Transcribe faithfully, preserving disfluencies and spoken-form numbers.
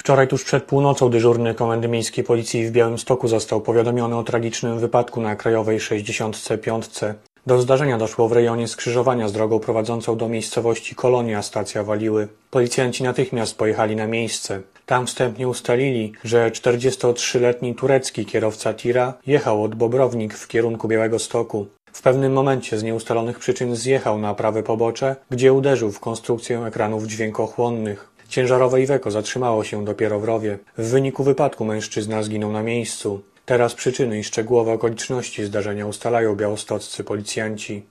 Wczoraj tuż przed północą dyżurny Komendy Miejskiej Policji w Białymstoku został powiadomiony o tragicznym wypadku na Krajowej sześćdziesiąt pięć. Do zdarzenia doszło w rejonie skrzyżowania z drogą prowadzącą do miejscowości Kolonia, stacja Waliły. Policjanci natychmiast pojechali na miejsce. Tam wstępnie ustalili, że czterdziestotrzyletni turecki kierowca tira jechał od Bobrownik w kierunku Białegostoku. W pewnym momencie z nieustalonych przyczyn zjechał na prawe pobocze, gdzie uderzył w konstrukcję ekranów dźwiękochłonnych. Ciężarowe Iveco zatrzymało się dopiero w rowie. W wyniku wypadku mężczyzna zginął na miejscu. Teraz przyczyny i szczegółowe okoliczności zdarzenia ustalają białostoccy policjanci.